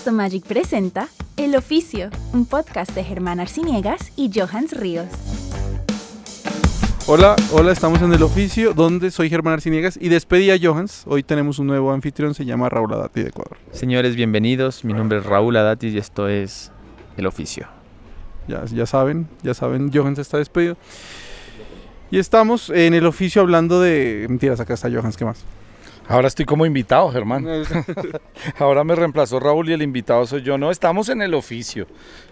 Pasto Magic presenta El Oficio, un podcast de Germán Arciniegas y Johans Ríos. Hola, estamos en El Oficio, donde soy Germán Arciniegas y despedí a Johans. Hoy tenemos un nuevo anfitrión, se llama Raúl Adati de Ecuador. Señores, bienvenidos. Mi nombre es Raúl Adati y esto es El Oficio. Ya saben, Johans está despedido. Y estamos en El Oficio hablando de... Mentiras, acá está Johans, ¿qué más? Ahora estoy como invitado, Germán. Ahora me reemplazó Raúl y el invitado soy yo. No, estamos en El Oficio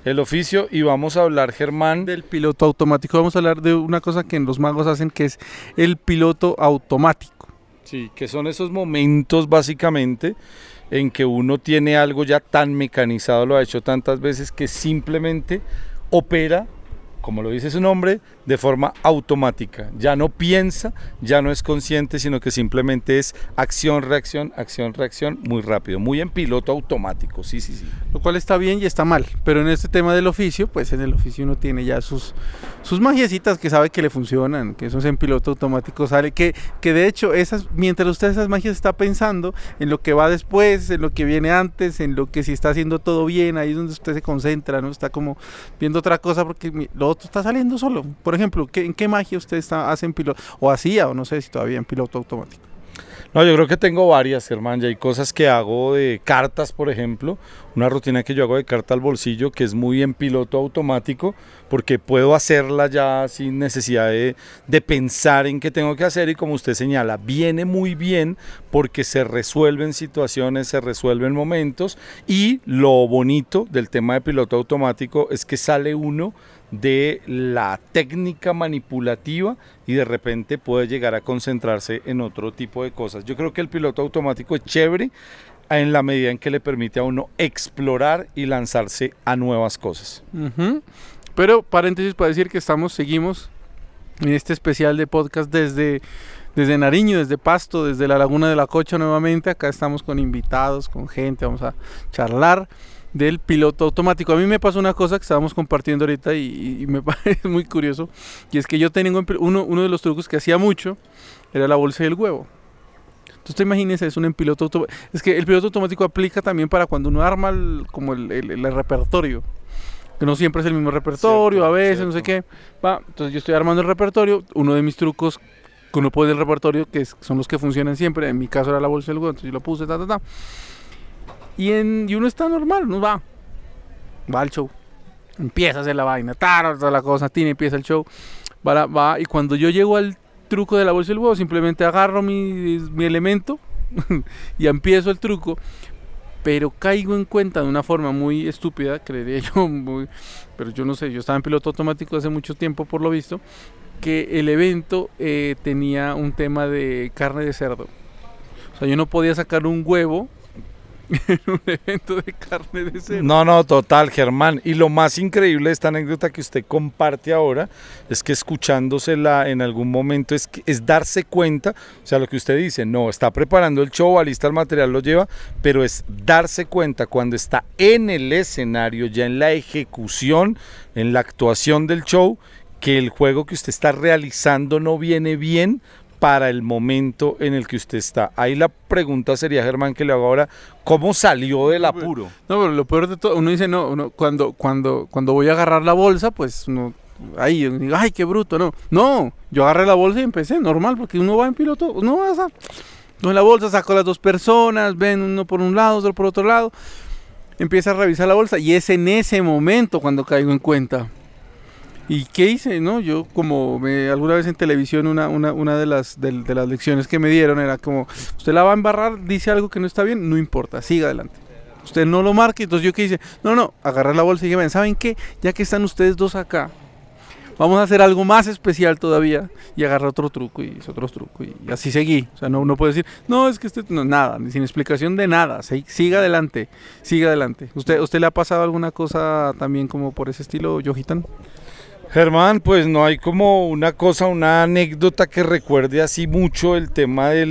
y vamos a hablar, Germán, del piloto automático. Vamos a hablar de una cosa que los magos hacen, que es el piloto automático. Sí, que son esos momentos básicamente en que uno tiene algo ya tan mecanizado, lo ha hecho tantas veces, que simplemente opera, como lo dice su nombre, de forma automática. Ya no piensa, ya no es consciente, sino que simplemente es acción, reacción, muy rápido, muy en piloto automático, sí. Lo cual está bien y está mal, pero en este tema del oficio, pues en el oficio uno tiene ya sus magiecitas que sabe que le funcionan, que eso es en piloto automático, sale que de hecho, mientras usted esas magias está pensando en lo que va después, en lo que viene antes, en lo que si está haciendo todo bien, ahí es donde usted se concentra, ¿no? Está como viendo otra cosa porque lo otro está saliendo solo. Por ejemplo, ¿en qué magia usted hace en piloto, o hacía, o no sé si todavía en piloto automático? No, yo creo que tengo varias, Germán. Ya hay cosas que hago de cartas, por ejemplo, una rutina que yo hago de carta al bolsillo que es muy en piloto automático porque puedo hacerla ya sin necesidad de pensar en qué tengo que hacer, y como usted señala, viene muy bien porque se resuelven situaciones, se resuelven momentos, y lo bonito del tema de piloto automático es que sale uno de la técnica manipulativa y de repente puede llegar a concentrarse en otro tipo de cosas. Yo creo que el piloto automático es chévere en la medida en que le permite a uno explorar y lanzarse a nuevas cosas. Pero paréntesis para decir que seguimos en este especial de podcast desde Nariño, desde Pasto, desde la Laguna de la Cocha nuevamente. Acá estamos con invitados, con gente, vamos a charlar del piloto automático. A mí me pasó una cosa que estábamos compartiendo ahorita y me parece muy curioso, y es que yo tengo uno de los trucos que hacía mucho era la bolsa y el huevo. Entonces te imagínese eso en piloto automático. Es que el piloto automático aplica también para cuando uno arma el repertorio, que no siempre es el mismo repertorio, a veces no sé qué. Entonces yo estoy armando el repertorio. Uno de mis trucos que uno pone el repertorio, son los que funcionan siempre, en mi caso era la bolsa y el huevo, entonces yo lo puse, y uno está normal, no va al show, empieza a hacer la vaina, toda la cosa, empieza el show, va, y cuando yo llego al truco de la bolsa y el huevo, simplemente agarro mi elemento y empiezo el truco, pero caigo en cuenta de una forma muy estúpida, creería yo, pero yo no sé, yo estaba en piloto automático hace mucho tiempo por lo visto, que el evento tenía un tema de carne de cerdo. O sea, yo no podía sacar un huevo en un evento de carne de cerdo. No, total, Germán. Y lo más increíble de esta anécdota que usted comparte ahora es que escuchándosela en algún momento es darse cuenta, o sea, lo que usted dice, no, está preparando el show, alista el material, lo lleva, pero es darse cuenta cuando está en el escenario, ya en la ejecución, en la actuación del show, que el juego que usted está realizando no viene bien para el momento en el que usted está. Ahí la pregunta sería, Germán, que le hago ahora, ¿cómo salió del apuro? No, pero lo peor de todo, uno dice, cuando voy a agarrar la bolsa, pues uno, ahí, digo, ay, qué bruto, no, yo agarré la bolsa y empecé, normal, porque uno va en piloto, uno va en la bolsa, saco a las dos personas, ven uno por un lado, otro por otro lado, empieza a revisar la bolsa, y es en ese momento cuando caigo en cuenta. ¿Y qué hice? Yo alguna vez en televisión una de las lecciones que me dieron era como, usted la va a embarrar, dice algo que no está bien, no importa, siga adelante. Usted no lo marque. Entonces yo qué hice, agarrar la bolsa y dije, ¿saben qué? Ya que están ustedes dos acá, vamos a hacer algo más especial todavía, y agarré otro truco y hice otro truco y así seguí. O sea, no puedo decir, es que nada, sin explicación de nada, siga adelante. ¿Usted le ha pasado alguna cosa también como por ese estilo, Yojitan? Germán, pues no hay como una anécdota que recuerde así mucho el tema del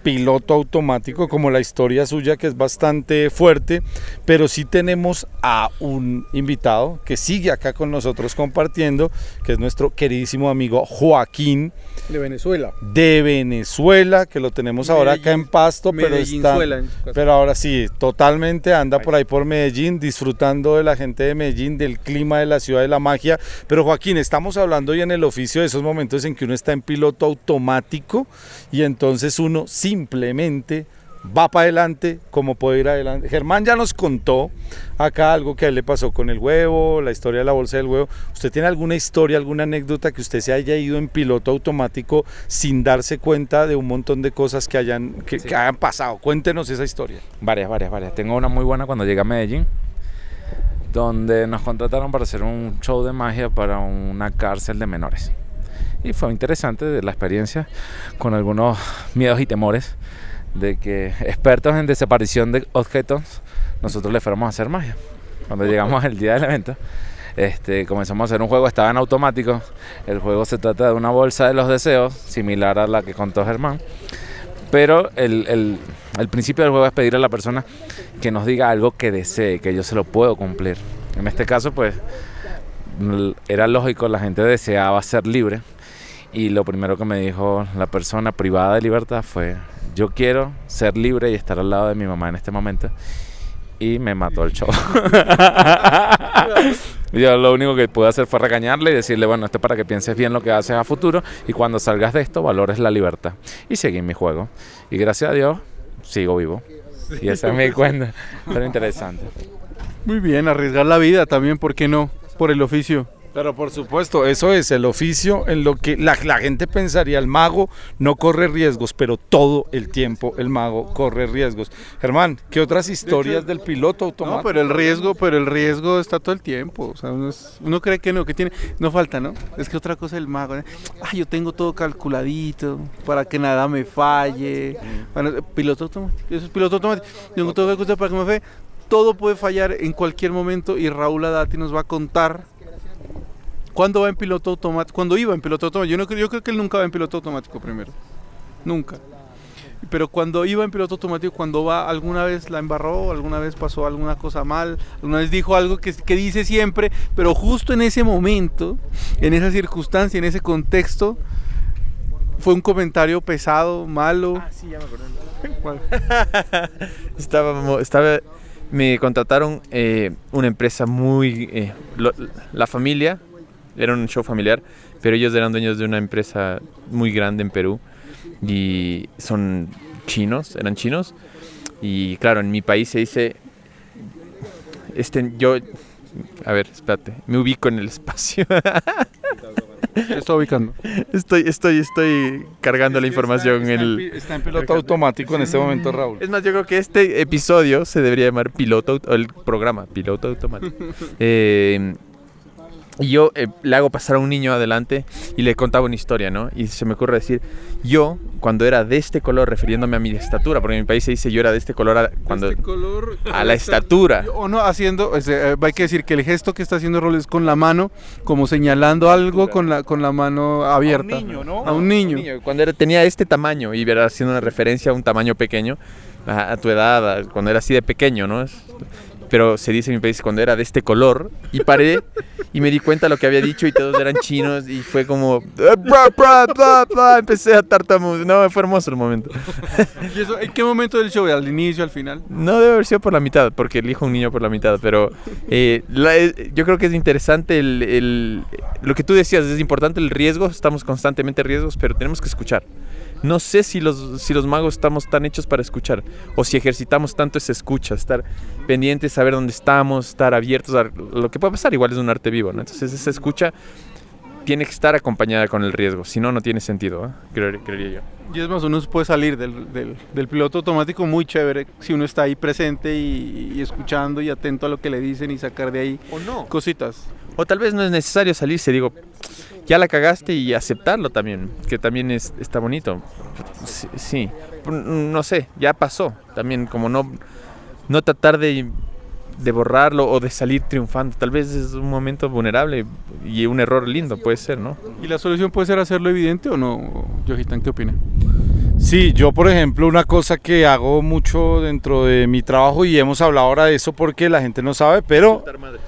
piloto automático, como la historia suya que es bastante fuerte, pero sí tenemos a un invitado que sigue acá con nosotros compartiendo, que es nuestro queridísimo amigo Joaquín. De Venezuela. De Venezuela, que lo tenemos ahora acá en Pasto, pero ahora sí, totalmente anda por ahí por Medellín, disfrutando de la gente de Medellín, del clima de la ciudad de la magia. Pero Joaquín, estamos hablando ya en el oficio de esos momentos en que uno está en piloto automático y entonces uno simplemente va para adelante como puede ir adelante. Germán ya nos contó acá algo que a él le pasó con el huevo, la historia de la bolsa del huevo. ¿Usted tiene alguna historia, alguna anécdota que usted se haya ido en piloto automático sin darse cuenta de un montón de cosas que hayan pasado? Cuéntenos esa historia. Varias. Tengo una muy buena cuando llegué a Medellín, donde nos contrataron para hacer un show de magia para una cárcel de menores. Y fue interesante la experiencia, con algunos miedos y temores de que expertos en desaparición de objetos, nosotros le fuéramos a hacer magia. Cuando llegamos el día del evento, comenzamos a hacer un juego, estaba en automático. El juego se trata de una bolsa de los deseos, similar a la que contó Germán, pero el principio del juego es pedirle a la persona que nos diga algo que desee, que yo se lo puedo cumplir. En este caso, pues, era lógico, la gente deseaba ser libre, y lo primero que me dijo la persona privada de libertad fue: yo quiero ser libre y estar al lado de mi mamá en este momento. Y me mató el show. Yo lo único que pude hacer fue regañarle y decirle: bueno, esto es para que pienses bien lo que haces a futuro, y cuando salgas de esto valores la libertad. Y seguí mi juego. Y gracias a Dios sigo vivo. Y esa es mi cuenta. Pero interesante. Muy bien, arriesgar la vida también, ¿por qué no? Por el oficio. Pero por supuesto, eso es el oficio en lo que la gente pensaría: el mago no corre riesgos, pero todo el tiempo el mago corre riesgos. Germán, ¿qué otras historias del piloto automático? No, pero el riesgo está todo el tiempo. O sea, uno cree que no, que tiene, no falta, ¿no? Es que otra cosa del mago, ¿eh? Yo tengo todo calculadito para que nada me falle. Bueno, piloto automático, eso es piloto automático. Tengo todo calculado para que me falle. Todo puede fallar en cualquier momento, y Raúl Adati nos va a contar cuando va en piloto automático, cuando iba en piloto automático. Yo creo que él nunca va en piloto automático primero, nunca. Pero cuando iba en piloto automático, cuando va, alguna vez la embarró, alguna vez pasó alguna cosa mal, alguna vez dijo algo que dice siempre, pero justo en ese momento, en esa circunstancia, en ese contexto, fue un comentario pesado, malo. Sí, ya me acordé. Me contrataron una empresa muy... la familia, era un show familiar, pero ellos eran dueños de una empresa muy grande en Perú, y eran chinos, y claro, en mi país se dice... A ver, espérate, me ubico en el espacio. ¿Qué está ubicando? Estoy cargando la información. Está en piloto automático en este momento, Raúl. Es más, yo creo que este episodio se debería llamar el programa Piloto Automático. Y yo le hago pasar a un niño adelante y le contaba una historia, ¿no? Y se me ocurre decir: yo, cuando era de este color, refiriéndome a mi estatura, porque en mi país se dice yo era de este color a la estatura. O no, hay que decir que el gesto que está haciendo Raúl es con la mano, como señalando algo con la mano abierta. A un niño, ¿no? A un niño. Cuando tenía este tamaño, y era haciendo una referencia a un tamaño pequeño, a tu edad, cuando era así de pequeño, ¿no? Pero se dice en mi país cuando era de este color, y paré y me di cuenta de lo que había dicho, y todos eran chinos, y fue como empecé a tartamudear. No, fue hermoso el momento. ¿Y eso en qué momento del show? ¿Al inicio, al final? No, debe haber sido por la mitad, porque elijo un niño por la mitad, pero yo creo que es interesante lo que tú decías, es importante el riesgo, estamos constantemente en riesgos, pero tenemos que escuchar. No sé si los magos estamos tan hechos para escuchar, o si ejercitamos tanto esa escucha, estar pendientes, saber dónde estamos, estar abiertos a lo que puede pasar. Igual es un arte vivo, ¿no? Entonces esa escucha tiene que estar acompañada con el riesgo, si no, no tiene sentido, ¿eh? Creería yo. Y es más, uno puede salir del piloto automático muy chévere si uno está ahí presente y escuchando y atento a lo que le dicen, y sacar de ahí cositas. O tal vez no es necesario salirse, digo, ya la cagaste, y aceptarlo también, que también está bonito. Sí, no sé, ya pasó. También como no tratar de borrarlo o de salir triunfando. Tal vez es un momento vulnerable y un error lindo, puede ser, ¿no? ¿Y la solución puede ser hacerlo evidente o no, Yojitan? ¿Qué opina? Sí, yo por ejemplo una cosa que hago mucho dentro de mi trabajo y hemos hablado ahora de eso porque la gente no sabe, pero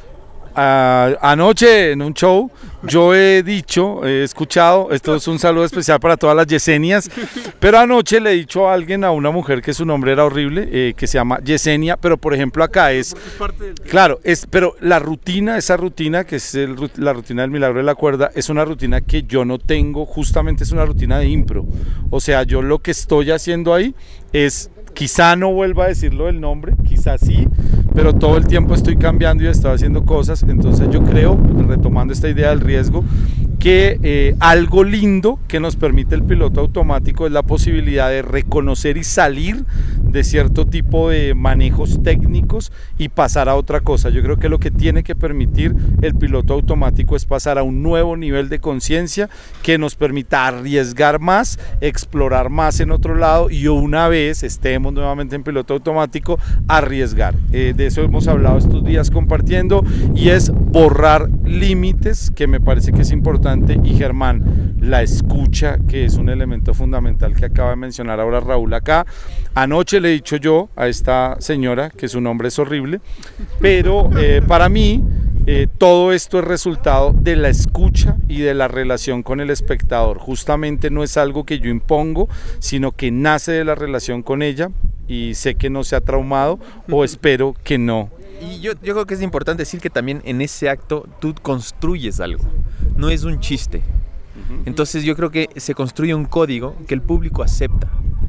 anoche en un show yo he escuchado, esto es un saludo especial para todas las Yesenias, pero anoche le he dicho a alguien, a una mujer que su nombre era horrible, que se llama Yesenia, pero por ejemplo acá claro, pero la rutina, esa rutina que es la rutina del milagro de la cuerda, es una rutina que yo no tengo, justamente es una rutina de impro, o sea, yo lo que estoy haciendo ahí es, quizá no vuelva a decirlo el nombre, quizá sí, pero todo el tiempo estoy cambiando y estoy haciendo cosas, entonces yo creo, retomando esta idea del riesgo, que algo lindo que nos permite el piloto automático es la posibilidad de reconocer y salir de cierto tipo de manejos técnicos y pasar a otra cosa. Yo creo que lo que tiene que permitir el piloto automático es pasar a un nuevo nivel de conciencia que nos permita arriesgar más, explorar más en otro lado y una vez estemos nuevamente en piloto automático, arriesgar. De eso hemos hablado estos días compartiendo y es borrar límites, que me parece que es importante. Y Germán, la escucha, que es un elemento fundamental que acaba de mencionar ahora Raúl acá. Anoche le he dicho yo a esta señora que su nombre es horrible, pero para mí todo esto es resultado de la escucha y de la relación con el espectador. Justamente no es algo que yo impongo, sino que nace de la relación con ella y sé que no se ha traumado o espero que no. Y yo creo que es importante decir que también en ese acto tú construyes algo, no es un chiste. Entonces yo creo que se construye un código que el público acepta.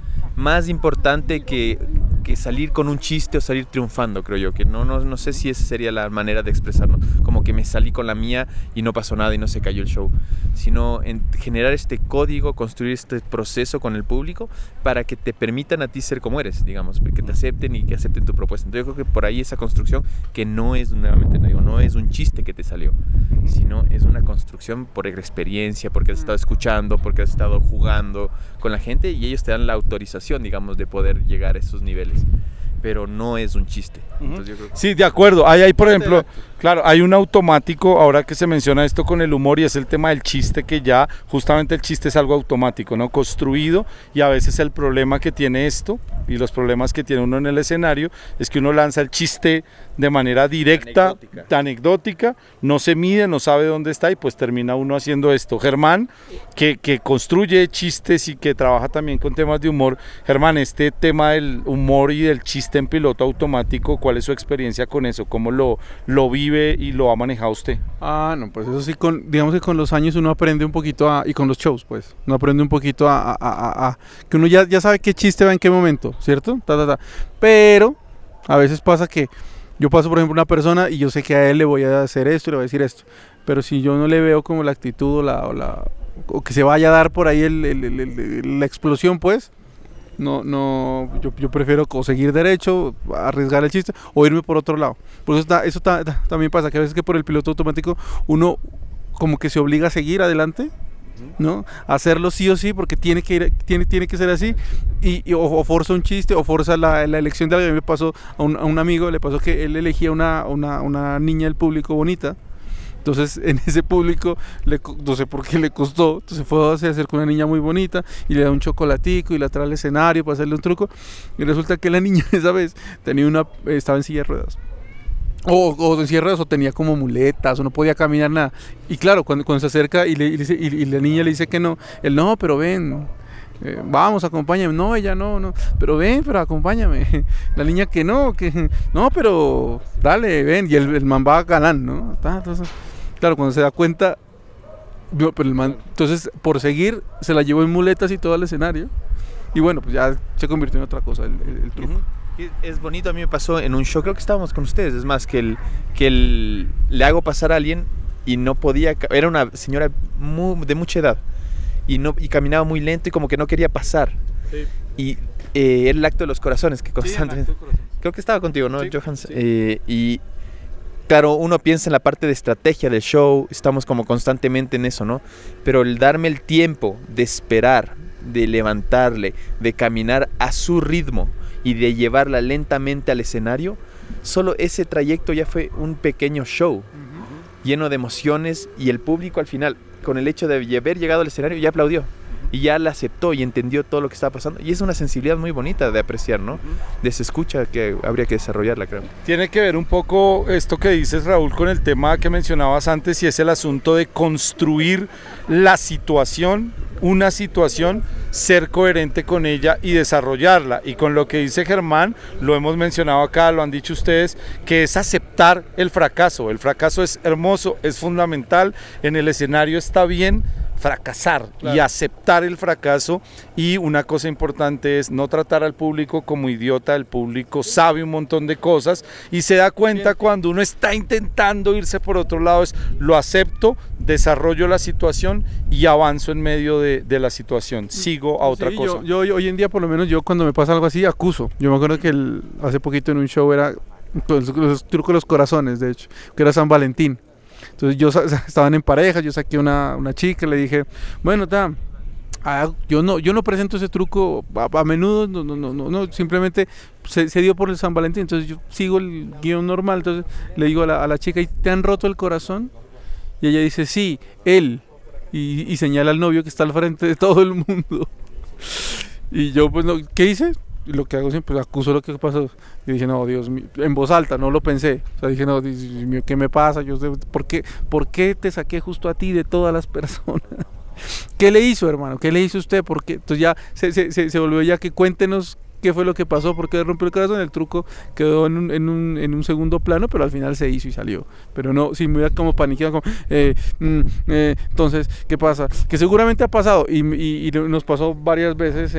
Más importante que salir con un chiste o salir triunfando, creo yo, que no sé si esa sería la manera de expresarnos, como que me salí con la mía y no pasó nada y no se cayó el show, sino en generar este código, construir este proceso con el público para que te permitan a ti ser como eres, digamos, que te acepten y que acepten tu propuesta. Entonces yo creo que por ahí esa construcción que no es, nuevamente no digo, no es un chiste que te salió, sino es una construcción por experiencia, porque has estado escuchando, porque has estado jugando con la gente y ellos te dan la autorización, digamos, de poder llegar a esos niveles, pero no es un chiste. Entonces yo creo que... Sí, de acuerdo. Hay por ejemplo, claro, hay un automático, ahora que se menciona esto con el humor, y es el tema del chiste, que ya justamente el chiste es algo automático, ¿no? Construido, y a veces el problema que tiene esto, y los problemas que tiene uno en el escenario, es que uno lanza el chiste de manera directa, anecdótica, no se mide, no sabe dónde está, y pues termina uno haciendo esto. Germán, que construye chistes y que trabaja también con temas de humor. Germán, este tema del humor y del chiste en piloto automático, ¿cuál es su experiencia con eso? ¿Cómo lo vive y lo ha manejado usted? No, pues eso sí, digamos que con los años uno aprende un poquito y con los shows, pues, uno aprende un poquito que uno ya sabe qué chiste va en qué momento, ¿cierto? Pero a veces pasa que yo paso, por ejemplo, una persona y yo sé que a él le voy a hacer esto y le voy a decir esto, pero si yo no le veo como la actitud o que se vaya a dar por ahí la explosión, pues, yo prefiero o seguir derecho, arriesgar el chiste o irme por otro lado. Por eso también pasa que a veces que por el piloto automático uno como que se obliga a seguir adelante, ¿no? Hacerlo sí o sí porque tiene que ser así o forza un chiste o forza la elección de alguien. A mí me pasó a un amigo, le pasó que él elegía una niña del público bonita. Entonces en ese público, no sé por qué le costó, entonces fue a hacer con una niña muy bonita y le da un chocolatico y la trae al escenario para hacerle un truco y resulta que la niña esa vez estaba en silla de ruedas. O en silla de ruedas o tenía como muletas o no podía caminar nada. Y claro, cuando se acerca y la niña le dice que no, él no, pero ven, vamos, acompáñame. No, ella no, pero ven, pero acompáñame. La niña que no, pero dale, ven. Y el man va galán, ¿no? Entonces, claro, cuando se da cuenta, pero el man, entonces por seguir se la llevó en muletas y todo al escenario. Y bueno, pues ya se convirtió en otra cosa el truco. Es bonito, a mí me pasó en un show, creo que estábamos con ustedes, es más, que le hago pasar a alguien y no podía, era una señora de mucha edad y caminaba muy lento y como que no quería pasar. Sí. Y era el acto de los corazones que constantemente... Sí, creo que estaba contigo, ¿no, sí, Johans? Sí. Y claro, uno piensa en la parte de estrategia del show, estamos como constantemente en eso, ¿no? Pero el darme el tiempo de esperar, de levantarle, de caminar a su ritmo y de llevarla lentamente al escenario, solo ese trayecto ya fue un pequeño show, lleno de emociones, y el público al final, con el hecho de haber llegado al escenario, ya aplaudió. y ya la aceptó y entendió todo lo que estaba pasando. Y es una sensibilidad muy bonita de apreciar, ¿no? De esa escucha que habría que desarrollarla, creo. Tiene que ver un poco esto que dices, Raúl, con el tema que mencionabas antes, y es el asunto de construir la situación, una situación, ser coherente con ella y desarrollarla. Y con lo que dice Germán, lo hemos mencionado acá, lo han dicho ustedes, que es aceptar el fracaso. El fracaso es hermoso, es fundamental, en el escenario está bien fracasar, claro, y aceptar el fracaso. Y una cosa importante es no tratar al público como idiota. El público sabe un montón de cosas y se da cuenta cuando uno está intentando irse por otro lado, es lo acepto, desarrollo la situación y avanzo en medio de la situación, sigo a otra cosa. Yo hoy en día, por lo menos yo, cuando me pasa algo así, acuso. Yo me acuerdo que hace poquito en un show era los trucos de los corazones, de hecho, que era San Valentín. Entonces estaban en pareja, yo saqué una chica, le dije, bueno, yo no presento ese truco a menudo, no, simplemente se dio por el San Valentín. Entonces yo sigo el guión normal. Entonces le digo a la chica, ¿y te han roto el corazón? Y ella dice, sí, él, y señala al novio que está al frente de todo el mundo. Y yo, pues, no, ¿qué hice? Lo que hago siempre, pues, acuso lo que pasó. Y dije, no, Dios mío, en voz alta, no lo pensé. O sea, dije, no, Dios mío, ¿qué me pasa? ¿Por qué te saqué justo a ti de todas las personas? ¿Qué le hizo, hermano? ¿Qué le hizo usted? Porque entonces ya se volvió ya que cuéntenos qué fue lo que pasó, por qué rompió el corazón. El truco quedó en un segundo plano, pero al final se hizo y salió. Pero no, sí me iba como paniqueado, como, entonces, ¿qué pasa? Que seguramente ha pasado y nos pasó varias veces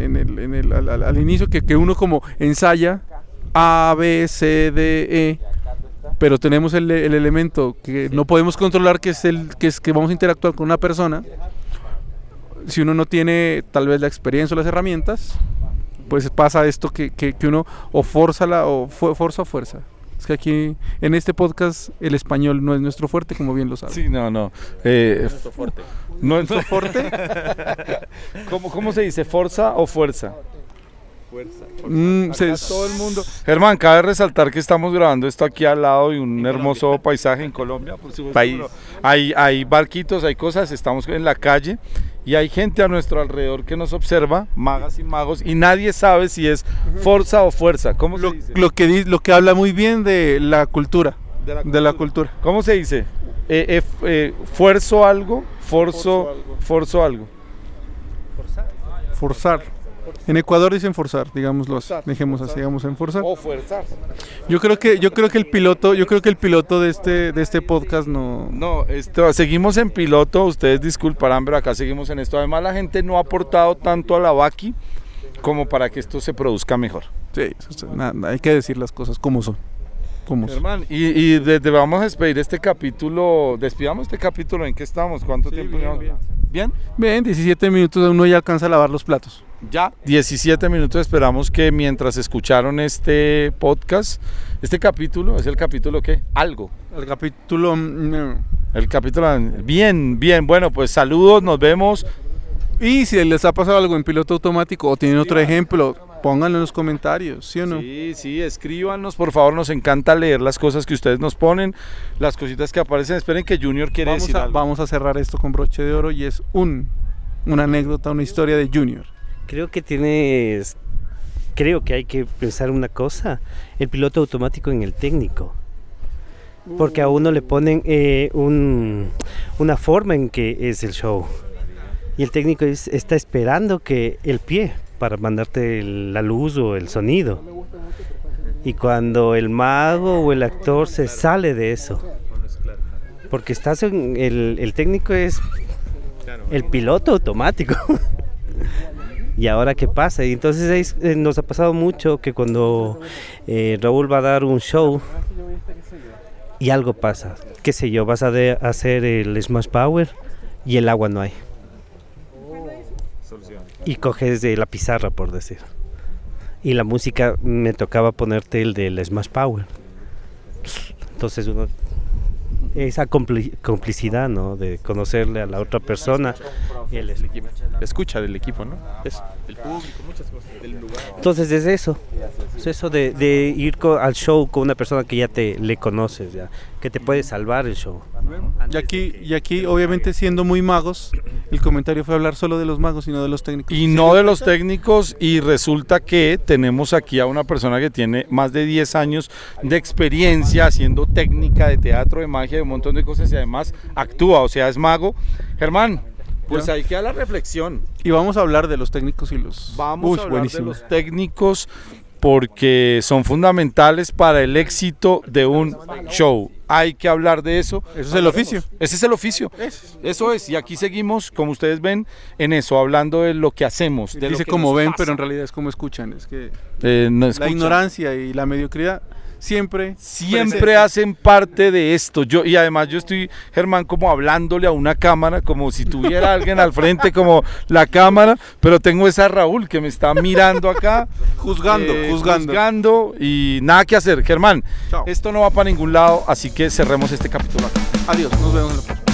al inicio, que uno como ensaya A, B, C, D, E, pero tenemos el elemento que no podemos controlar, que es que vamos a interactuar con una persona. Si uno no tiene tal vez la experiencia o las herramientas, pues pasa esto que uno o forza o fuerza. Es que aquí en este podcast el español no es nuestro fuerte, como bien lo saben. Sí, no. No es fuerte. ¿No es fuerte? ¿Cómo se dice? ¿Forza o fuerza? Todo el mundo. Germán, cabe resaltar que estamos grabando esto aquí al lado de un hermoso paisaje en Colombia. País. Hay barquitos, hay cosas, estamos en la calle y hay gente a nuestro alrededor que nos observa, magas y magos, y nadie sabe si es forza o fuerza. ¿Cómo se dice? Lo que habla muy bien de la cultura. De la cultura. ¿Cómo se dice? ¿Fuerzo algo? ¿Forzo algo? Forzar. En Ecuador dicen forzar, digámoslo así. Dejemos así, digamos en forzar. O fuerzar. Yo creo que el piloto de este podcast no. No, seguimos en piloto, ustedes disculparán, pero acá seguimos en esto. Además, la gente no ha aportado tanto a la Vaki como para que esto se produzca mejor. Sí, nada, hay que decir las cosas como son. Hermano, y vamos a despedir este capítulo. Despidamos este capítulo. ¿En qué estamos? ¿Cuánto tiempo llevamos? ¿Bien? 17 minutos, uno ya alcanza a lavar los platos. Ya, 17 minutos. Esperamos que mientras escucharon este podcast, este capítulo, ¿es el capítulo qué? Algo. El capítulo... Bien. Bueno, pues saludos, nos vemos. Y si les ha pasado algo en piloto automático o tienen otro ejemplo, pónganlo en los comentarios, ¿sí o no? Sí, escríbanos, por favor, nos encanta leer las cosas que ustedes nos ponen, las cositas que aparecen. Esperen que Junior quiere decir algo. Vamos a cerrar esto con broche de oro y es una anécdota, una historia de Junior. Creo que hay que pensar una cosa, el piloto automático en el técnico. Porque a uno le ponen una forma en que es el show. Y el técnico está esperando que el pie para mandarte la luz o el sonido. Y cuando el mago o el actor se sale de eso, porque estás en el técnico es el piloto automático. ¿Y ahora qué pasa? Y entonces nos ha pasado mucho que cuando Raúl va a dar un show y algo pasa, qué sé yo, vas a hacer el Smash Power y el agua no hay. Y coges de la pizarra, por decir. Y la música me tocaba ponerte el del Smash Power. Entonces esa complicidad, ¿no? De conocerle a la otra persona. El equipo. Escucha del equipo, ¿no? Es del público, muchas cosas, del lugar. Entonces es eso. Es eso de ir al show con una persona que ya le conoces, ya, que te puede salvar el show. Y aquí, obviamente, siendo muy magos, el comentario fue hablar solo de los magos y no de los técnicos. Y no de los técnicos, y resulta que tenemos aquí a una persona que tiene más de 10 años de experiencia haciendo técnica de teatro, de magia, de un montón de cosas, y además actúa, o sea, es mago. Germán, pues ahí queda la reflexión. Y vamos a hablar de los técnicos y los... Vamos a hablar de los técnicos porque son fundamentales para el éxito de un show. Hay que hablar de eso. Eso es el oficio. Ese es el oficio. Eso es. Y aquí seguimos, como ustedes ven, en eso, hablando de lo que hacemos. De Dice lo que como nos ven, pasa. pero en realidad es como escuchan. Es que No la escuchan. ignorancia y la mediocridad siempre hacen parte de esto. Y además yo estoy, Germán, como hablándole a una cámara, como si tuviera alguien al frente, como la cámara, pero tengo esa Raúl que me está mirando acá, juzgando, y nada que hacer. Germán, Chao. esto no va para ningún lado, así que cerremos este capítulo acá. Adiós, nos vemos en la próxima.